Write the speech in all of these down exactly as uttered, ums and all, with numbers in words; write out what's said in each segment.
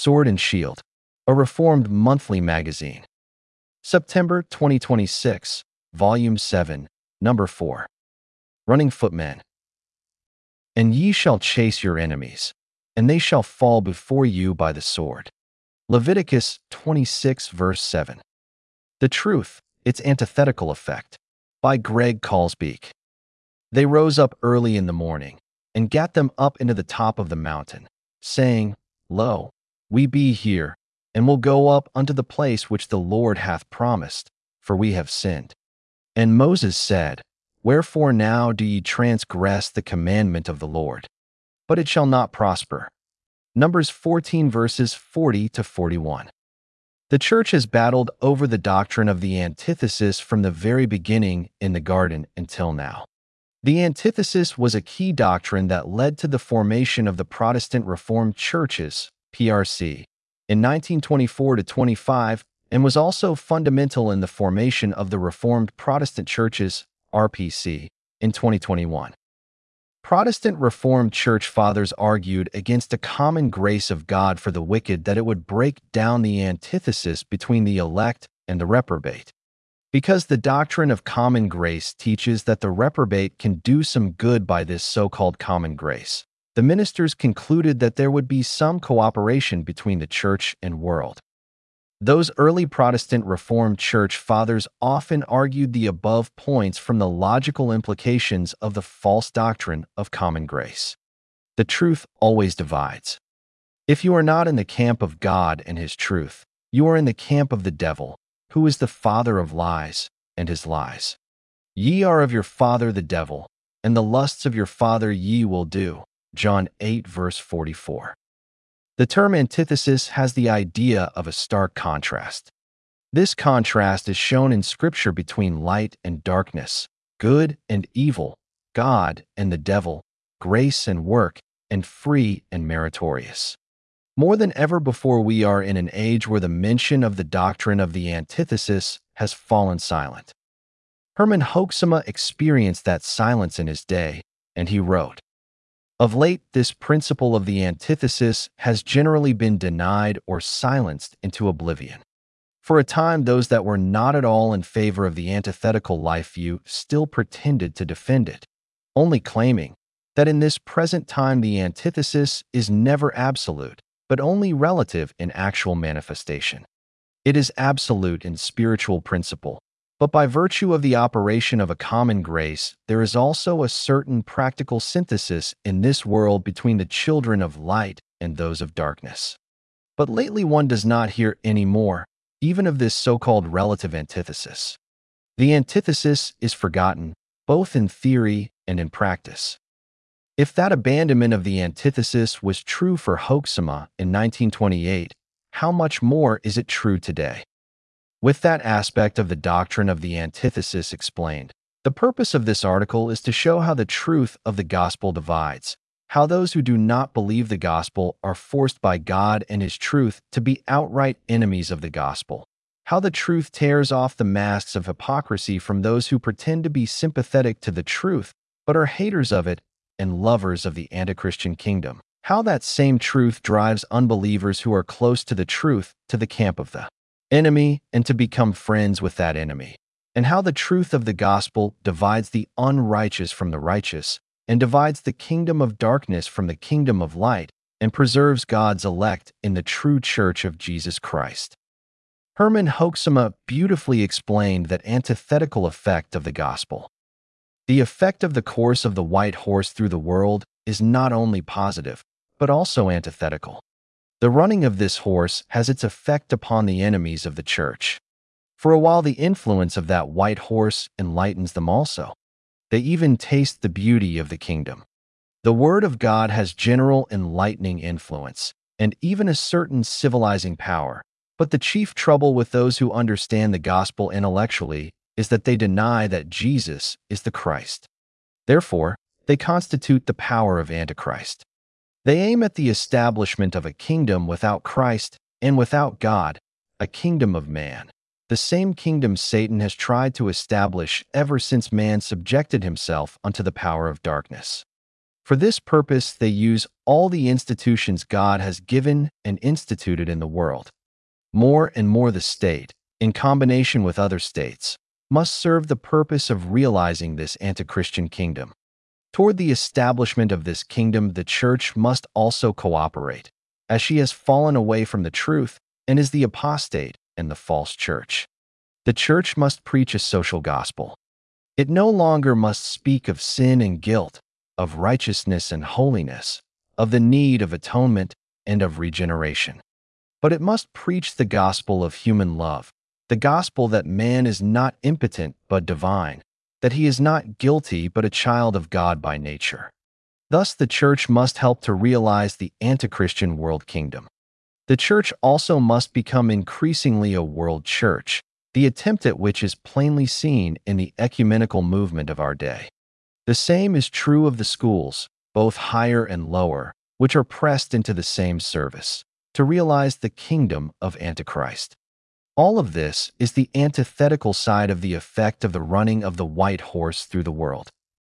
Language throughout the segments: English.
Sword and Shield, a Reformed monthly magazine. September twenty twenty-six, Volume seven, Number four. Running Footmen. And ye shall chase your enemies, and they shall fall before you by the sword. Leviticus twenty-six, verse seven. The Truth, Its Antithetical Effect, by Greg Calsbeek. They rose up early in the morning, and gat them up into the top of the mountain, saying, Lo, we be here, and will go up unto the place which the Lord hath promised, for we have sinned. And Moses said, Wherefore now do ye transgress the commandment of the Lord? But it shall not prosper. Numbers fourteen, verses forty to forty-one. The church has battled over the doctrine of the antithesis from the very beginning in the garden until now. The antithesis was a key doctrine that led to the formation of the Protestant Reformed Churches, P R C, in nineteen twenty-four to twenty-five, and was also fundamental in the formation of the Reformed Protestant Churches, R P C, in twenty twenty-one. Protestant Reformed Church Fathers argued against a common grace of God for the wicked that it would break down the antithesis between the elect and the reprobate. Because the doctrine of common grace teaches that the reprobate can do some good by this so-called common grace, the ministers concluded that there would be some cooperation between the church and world. Those early Protestant Reformed Church Fathers often argued the above points from the logical implications of the false doctrine of common grace. The truth always divides. If you are not in the camp of God and His truth, you are in the camp of the devil, who is the father of lies, and his lies. Ye are of your father the devil, and the lusts of your father ye will do. John eight, verse forty-four. The term antithesis has the idea of a stark contrast. This contrast is shown in Scripture between light and darkness, good and evil, God and the devil, grace and work, and free and meritorious. More than ever before, we are in an age where the mention of the doctrine of the antithesis has fallen silent. Herman Hoeksema experienced that silence in his day, and he wrote, Of late, this principle of the antithesis has generally been denied or silenced into oblivion. For a time, those that were not at all in favor of the antithetical life view still pretended to defend it, only claiming that in this present time the antithesis is never absolute, but only relative in actual manifestation. It is absolute in spiritual principle, but by virtue of the operation of a common grace, there is also a certain practical synthesis in this world between the children of light and those of darkness. But lately one does not hear any more, even of this so-called relative antithesis. The antithesis is forgotten, both in theory and in practice. If that abandonment of the antithesis was true for Hoeksema in nineteen twenty-eight, how much more is it true today? With that aspect of the doctrine of the antithesis explained, the purpose of this article is to show how the truth of the gospel divides, how those who do not believe the gospel are forced by God and His truth to be outright enemies of the gospel, how the truth tears off the masks of hypocrisy from those who pretend to be sympathetic to the truth but are haters of it and lovers of the anti-Christian kingdom, how that same truth drives unbelievers who are close to the truth to the camp of the enemy and to become friends with that enemy, and how the truth of the gospel divides the unrighteous from the righteous and divides the kingdom of darkness from the kingdom of light and preserves God's elect in the true church of Jesus Christ. Herman Hoeksema beautifully explained that antithetical effect of the gospel. The effect of the course of the white horse through the world is not only positive, but also antithetical. The running of this horse has its effect upon the enemies of the church. For a while, the influence of that white horse enlightens them also. They even taste the beauty of the kingdom. The Word of God has general enlightening influence, and even a certain civilizing power. But the chief trouble with those who understand the gospel intellectually is that they deny that Jesus is the Christ. Therefore, they constitute the power of Antichrist. They aim at the establishment of a kingdom without Christ and without God, a kingdom of man, the same kingdom Satan has tried to establish ever since man subjected himself unto the power of darkness. For this purpose, they use all the institutions God has given and instituted in the world. More and more the state, in combination with other states, must serve the purpose of realizing this anti-Christian kingdom. Toward the establishment of this kingdom, the church must also cooperate, as she has fallen away from the truth and is the apostate and the false church. The church must preach a social gospel. It no longer must speak of sin and guilt, of righteousness and holiness, of the need of atonement and of regeneration. But it must preach the gospel of human love, the gospel that man is not impotent but divine, that he is not guilty but a child of God by nature. Thus, the church must help to realize the anti-Christian world kingdom. The church also must become increasingly a world church, the attempt at which is plainly seen in the ecumenical movement of our day. The same is true of the schools, both higher and lower, which are pressed into the same service, to realize the kingdom of Antichrist. All of this is the antithetical side of the effect of the running of the white horse through the world.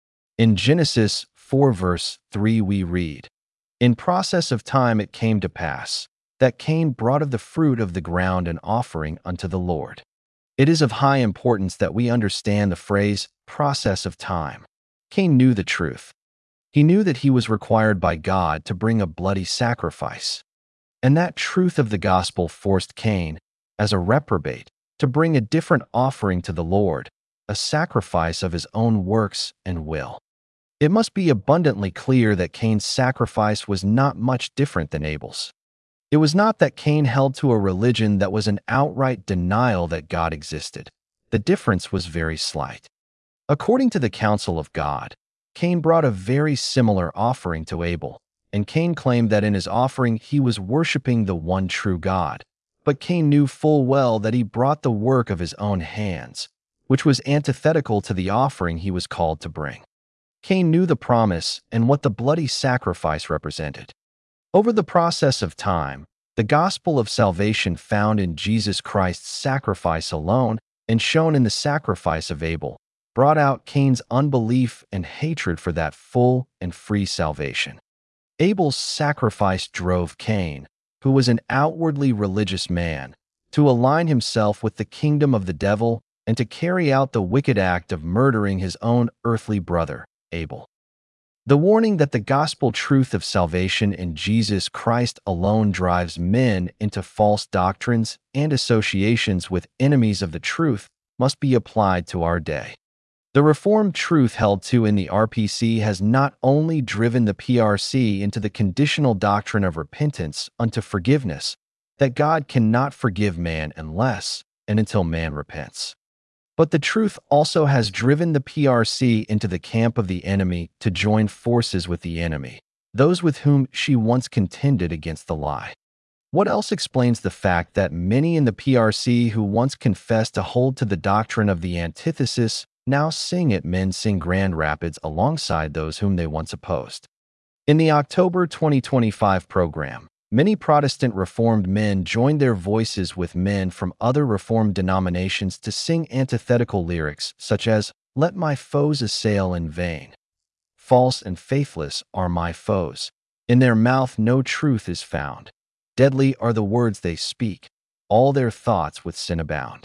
In Genesis four verse three we read, "In process of time it came to pass, that Cain brought of the fruit of the ground an offering unto the Lord." It is of high importance that we understand the phrase, process of time. Cain knew the truth. He knew that he was required by God to bring a bloody sacrifice. And that truth of the gospel forced Cain, as a reprobate, to bring a different offering to the Lord, a sacrifice of his own works and will. It must be abundantly clear that Cain's sacrifice was not much different than Abel's. It was not that Cain held to a religion that was an outright denial that God existed. The difference was very slight. According to the counsel of God, Cain brought a very similar offering to Abel, and Cain claimed that in his offering he was worshiping the one true God. But Cain knew full well that he brought the work of his own hands, which was antithetical to the offering he was called to bring. Cain knew the promise and what the bloody sacrifice represented. Over the process of time, the gospel of salvation found in Jesus Christ's sacrifice alone and shown in the sacrifice of Abel brought out Cain's unbelief and hatred for that full and free salvation. Abel's sacrifice drove Cain, who was an outwardly religious man, to align himself with the kingdom of the devil and to carry out the wicked act of murdering his own earthly brother, Abel. The warning that the gospel truth of salvation in Jesus Christ alone drives men into false doctrines and associations with enemies of the truth must be applied to our day. The Reformed truth held to in the R P C has not only driven the P R C into the conditional doctrine of repentance unto forgiveness, that God cannot forgive man unless and until man repents. But the truth also has driven the P R C into the camp of the enemy to join forces with the enemy, those with whom she once contended against the lie. What else explains the fact that many in the P R C who once confessed to hold to the doctrine of the antithesis now sing at Men Sing Grand Rapids alongside those whom they once opposed? In the October twenty twenty-five program, many Protestant Reformed men joined their voices with men from other Reformed denominations to sing antithetical lyrics such as, "Let my foes assail in vain. False and faithless are my foes. In their mouth no truth is found. Deadly are the words they speak. All their thoughts with sin abound."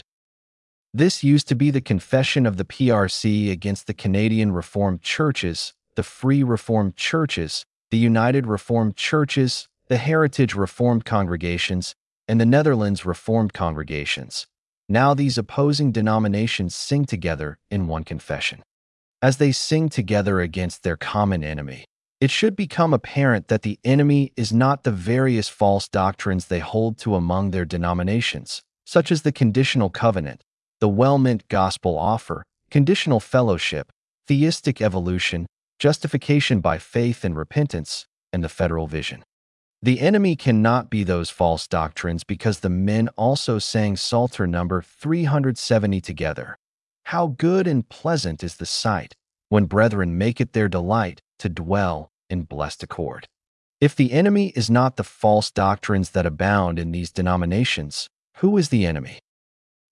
This used to be the confession of the P R C against the Canadian Reformed Churches, the Free Reformed Churches, the United Reformed Churches, the Heritage Reformed Congregations, and the Netherlands Reformed Congregations. Now these opposing denominations sing together in one confession. As they sing together against their common enemy, it should become apparent that the enemy is not the various false doctrines they hold to among their denominations, such as the conditional covenant, the well-meant gospel offer, conditional fellowship, theistic evolution, justification by faith and repentance, and the federal vision. The enemy cannot be those false doctrines because the men also sang Psalter number three hundred seventy together. How good and pleasant is the sight, when brethren make it their delight to dwell in blessed accord. If the enemy is not the false doctrines that abound in these denominations, who is the enemy?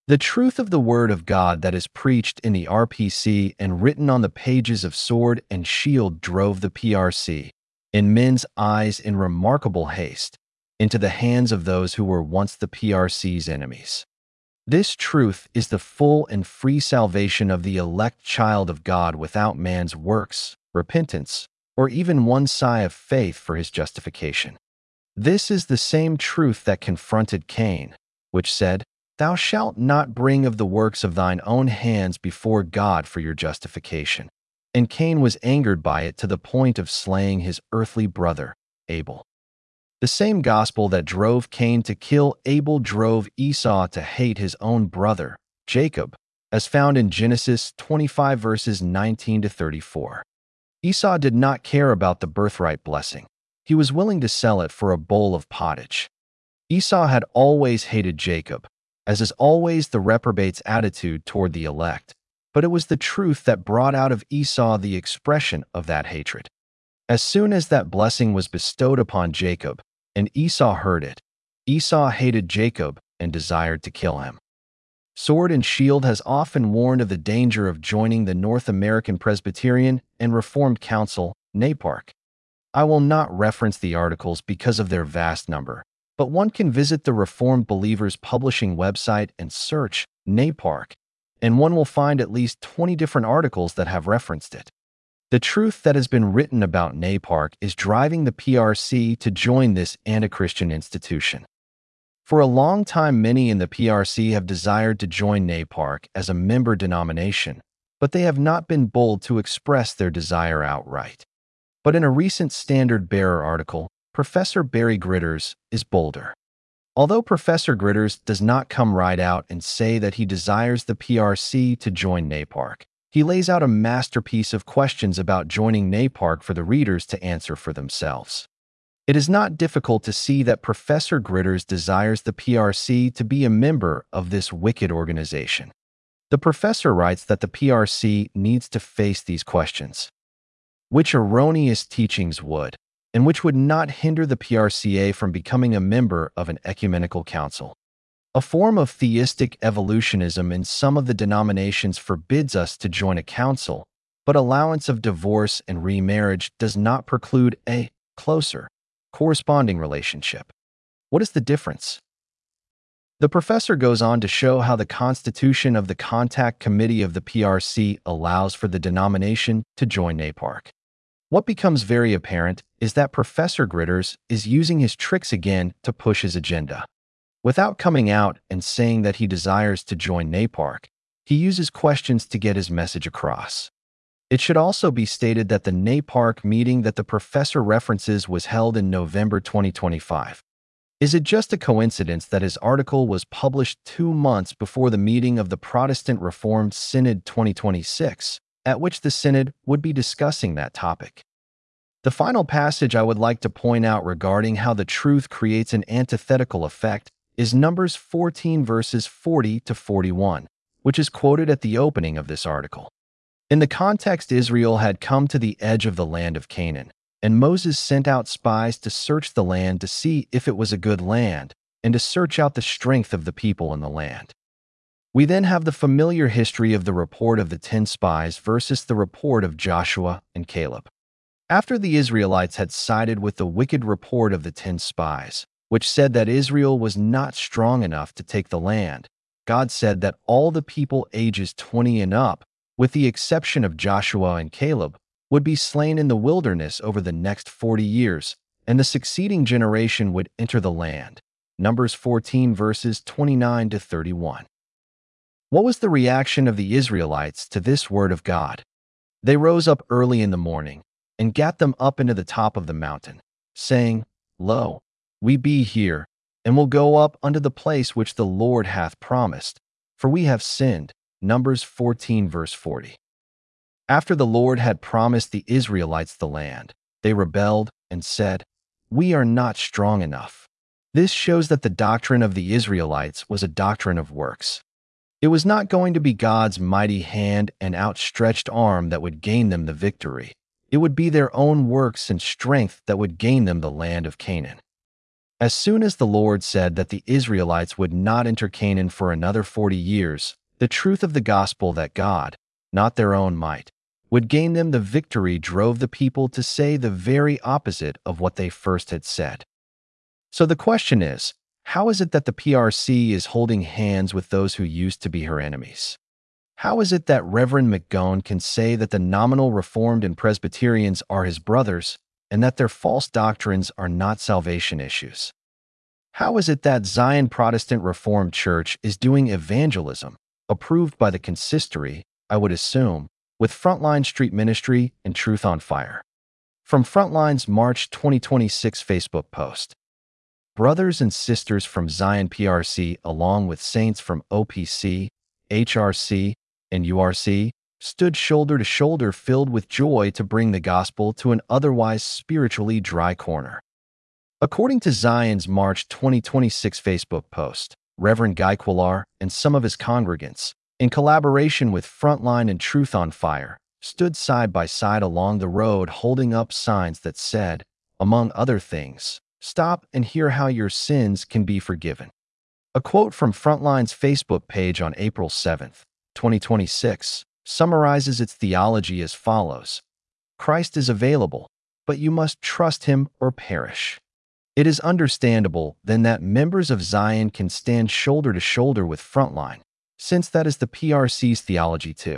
The truth of the Word of God that is preached in the R P C and written on the pages of Sword and Shield drove the P R C, in men's eyes in remarkable haste, into the hands of those who were once the P R C's enemies. This truth is the full and free salvation of the elect child of God without man's works, repentance, or even one sigh of faith for his justification. This is the same truth that confronted Cain, which said, "Thou shalt not bring of the works of thine own hands before God for your justification." And Cain was angered by it to the point of slaying his earthly brother, Abel. The same gospel that drove Cain to kill Abel drove Esau to hate his own brother, Jacob, as found in Genesis twenty-five verses nineteen to thirty-four. Esau did not care about the birthright blessing. He was willing to sell it for a bowl of pottage. Esau had always hated Jacob, as is always the reprobate's attitude toward the elect, but it was the truth that brought out of Esau the expression of that hatred. As soon as that blessing was bestowed upon Jacob, and Esau heard it, Esau hated Jacob and desired to kill him. Sword and Shield has often warned of the danger of joining the North American Presbyterian and Reformed Council, NAPARC. I will not reference the articles because of their vast number, but one can visit the Reformed Believers Publishing website and search NAPARC, and one will find at least twenty different articles that have referenced it. The truth that has been written about NAPARC is driving the P R C to join this anti-Christian institution. For a long time, many in the P R C have desired to join NAPARC as a member denomination, but they have not been bold to express their desire outright. But in a recent Standard Bearer article, Professor Barry Gritters is bolder. Although Professor Gritters does not come right out and say that he desires the P R C to join NAPARC, he lays out a masterpiece of questions about joining NAPARC for the readers to answer for themselves. It is not difficult to see that Professor Gritters desires the P R C to be a member of this wicked organization. The professor writes that the P R C needs to face these questions. Which erroneous teachings would, and which would not hinder the P R C A from becoming a member of an ecumenical council? A form of theistic evolutionism in some of the denominations forbids us to join a council, but allowance of divorce and remarriage does not preclude a closer, corresponding relationship. What is the difference? The professor goes on to show how the constitution of the contact committee of the P R C allows for the denomination to join NAPARC. What becomes very apparent is that Professor Gritters is using his tricks again to push his agenda. Without coming out and saying that he desires to join NAPARC, he uses questions to get his message across. It should also be stated that the NAPARC meeting that the professor references was held in November twenty twenty-five. Is it just a coincidence that his article was published two months before the meeting of the Protestant Reformed Synod twenty twenty-six, at which the Synod would be discussing that topic? The final passage I would like to point out regarding how the truth creates an antithetical effect is Numbers fourteen verses forty to forty-one, which is quoted at the opening of this article. In the context, Israel had come to the edge of the land of Canaan, and Moses sent out spies to search the land to see if it was a good land, and to search out the strength of the people in the land. We then have the familiar history of the report of the ten spies versus the report of Joshua and Caleb. After the Israelites had sided with the wicked report of the ten spies, which said that Israel was not strong enough to take the land, God said that all the people ages twenty and up, with the exception of Joshua and Caleb, would be slain in the wilderness over the next forty years, and the succeeding generation would enter the land. Numbers fourteen verses twenty-nine to thirty-one. What was the reaction of the Israelites to this word of God? They rose up early in the morning, and gat them up into the top of the mountain, saying, Lo, we be here, and will go up unto the place which the Lord hath promised, for we have sinned. Numbers fourteen verse forty. After the Lord had promised the Israelites the land, they rebelled and said, We are not strong enough. This shows that the doctrine of the Israelites was a doctrine of works. It was not going to be God's mighty hand and outstretched arm that would gain them the victory. It would be their own works and strength that would gain them the land of Canaan. As soon as the Lord said that the Israelites would not enter Canaan for another forty years, the truth of the gospel that God, not their own might, would gain them the victory drove the people to say the very opposite of what they first had said. So the question is, how is it that the P R C is holding hands with those who used to be her enemies? How is it that Reverend McGowan can say that the nominal Reformed and Presbyterians are his brothers and that their false doctrines are not salvation issues? How is it that Zion Protestant Reformed Church is doing evangelism, approved by the consistory, I would assume, with Frontline Street Ministry and Truth on Fire? From Frontline's March twenty twenty-six Facebook post. Brothers and sisters from Zion P R C along with saints from O P C, H R C, and U R C stood shoulder to shoulder filled with joy to bring the gospel to an otherwise spiritually dry corner. According to Zion's March twenty twenty-six Facebook post, Reverend Guy Quillar and some of his congregants, in collaboration with Frontline and Truth on Fire, stood side by side along the road holding up signs that said, among other things, "Stop and hear how your sins can be forgiven." A quote from Frontline's Facebook page on April seventh, twenty twenty-six, summarizes its theology as follows: Christ is available, but you must trust him or perish. It is understandable, then, that members of Zion can stand shoulder to shoulder with Frontline, since that is the P R C's theology too.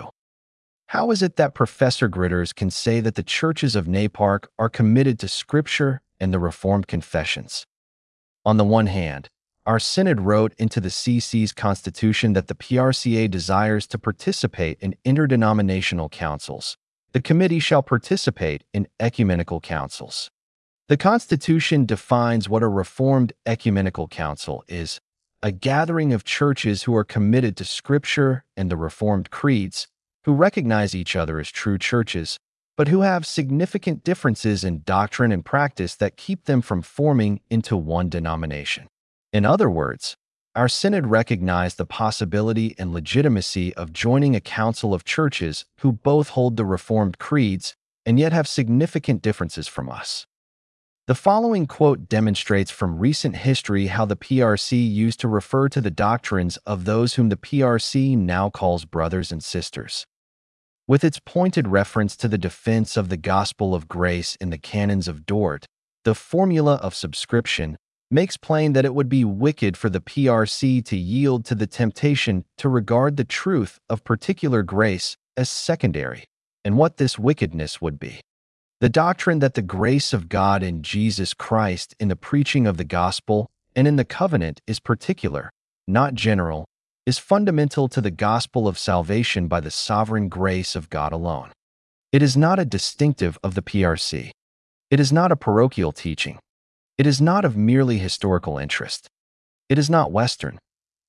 How is it that Professor Gritters can say that the churches of Napark are committed to Scripture and the Reformed confessions? On the one hand, our synod wrote into the C C's constitution that the P R C A desires to participate in interdenominational councils. The committee shall participate in ecumenical councils. The Constitution defines what a Reformed ecumenical council is: a gathering of churches who are committed to Scripture and the Reformed creeds, who recognize each other as true churches, but who have significant differences in doctrine and practice that keep them from forming into one denomination. In other words, our synod recognized the possibility and legitimacy of joining a council of churches who both hold the Reformed creeds and yet have significant differences from us. The following quote demonstrates from recent history how the P R C used to refer to the doctrines of those whom the P R C now calls brothers and sisters. With its pointed reference to the defense of the gospel of grace in the canons of Dort, the formula of subscription makes plain that it would be wicked for the P R C to yield to the temptation to regard the truth of particular grace as secondary, and what this wickedness would be. The doctrine that the grace of God in Jesus Christ in the preaching of the gospel and in the covenant is particular, not general, is fundamental to the gospel of salvation by the sovereign grace of God alone. It is not a distinctive of the P R C. It is not a parochial teaching. It is not of merely historical interest. It is not Western.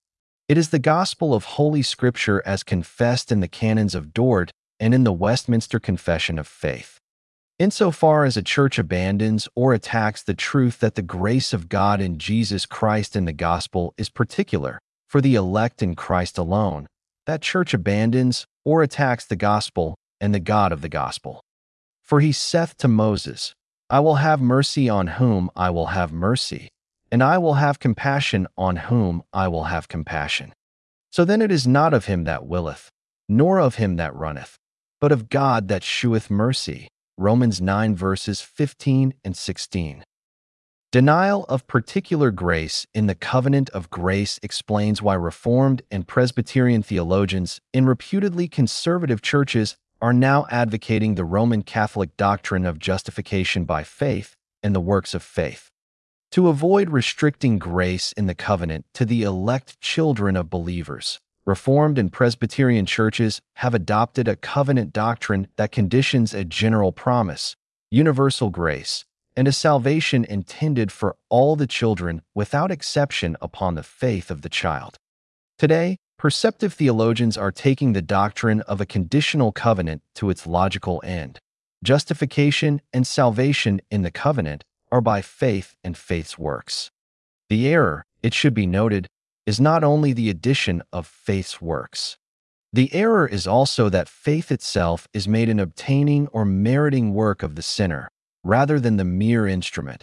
It is the gospel of Holy Scripture as confessed in the canons of Dort and in the Westminster Confession of Faith. Insofar as a church abandons or attacks the truth that the grace of God in Jesus Christ in the gospel is particular for the elect in Christ alone, that church abandons or attacks the gospel and the God of the gospel. For he saith to Moses, I will have mercy on whom I will have mercy, and I will have compassion on whom I will have compassion. So then it is not of him that willeth, nor of him that runneth, but of God that sheweth mercy. Romans nine verses fifteen and sixteen. Denial of particular grace in the covenant of grace explains why Reformed and Presbyterian theologians in reputedly conservative churches are now advocating the Roman Catholic doctrine of justification by faith and the works of faith. To avoid restricting grace in the covenant to the elect children of believers, Reformed and Presbyterian churches have adopted a covenant doctrine that conditions a general promise, universal grace, and a salvation intended for all the children without exception upon the faith of the child. Today, perceptive theologians are taking the doctrine of a conditional covenant to its logical end. Justification and salvation in the covenant are by faith and faith's works. The error, it should be noted, is not only the addition of faith's works. The error is also that faith itself is made an obtaining or meriting work of the sinner, rather than the mere instrument,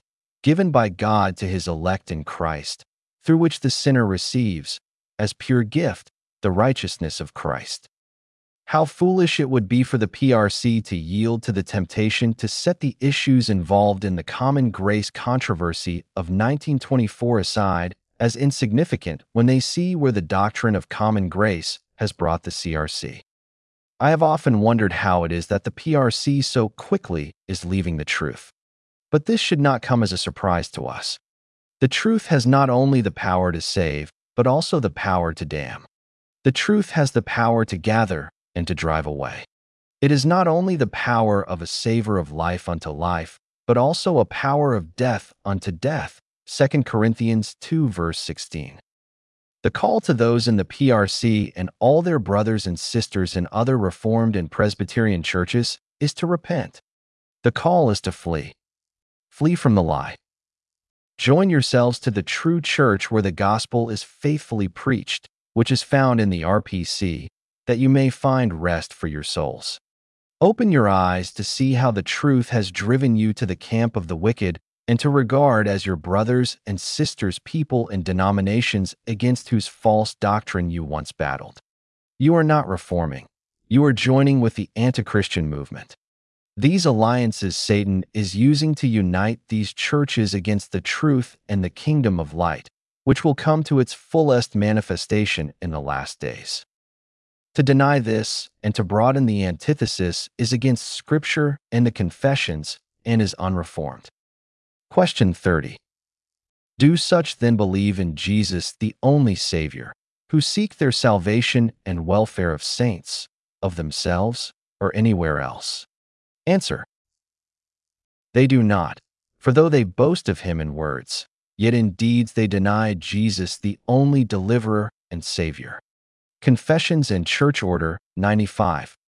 given by God to his elect in Christ, through which the sinner receives, as pure gift, the righteousness of Christ. How foolish it would be for the P R C to yield to the temptation to set the issues involved in the common grace controversy of nineteen twenty-four aside as insignificant when they see where the doctrine of common grace has brought the C R C. I have often wondered how it is that the P R C so quickly is leaving the truth. But this should not come as a surprise to us. The truth has not only the power to save, but also the power to damn. The truth has the power to gather and to drive away. It is not only the power of a savor of life unto life, but also a power of death unto death. Second Corinthians two verse sixteen. The call to those in the P R C and all their brothers and sisters in other Reformed and Presbyterian churches is to repent. The call is to flee. Flee from the lie. Join yourselves to the true church where the gospel is faithfully preached, which is found in the R P C, that you may find rest for your souls. Open your eyes to see how the truth has driven you to the camp of the wicked and to regard as your brothers and sisters people in denominations against whose false doctrine you once battled. You are not reforming. You are joining with the anti-Christian movement. These alliances Satan is using to unite these churches against the truth and the kingdom of light, which will come to its fullest manifestation in the last days. To deny this and to broaden the antithesis is against Scripture and the confessions and is unreformed. Question thirty. Do such then believe in Jesus, the only Savior, who seek their salvation and welfare of saints, of themselves, or anywhere else? Answer. They do not, for though they boast of him in words, yet in deeds they deny Jesus, the only deliverer and Savior. Confessions and Church Order ninety-five,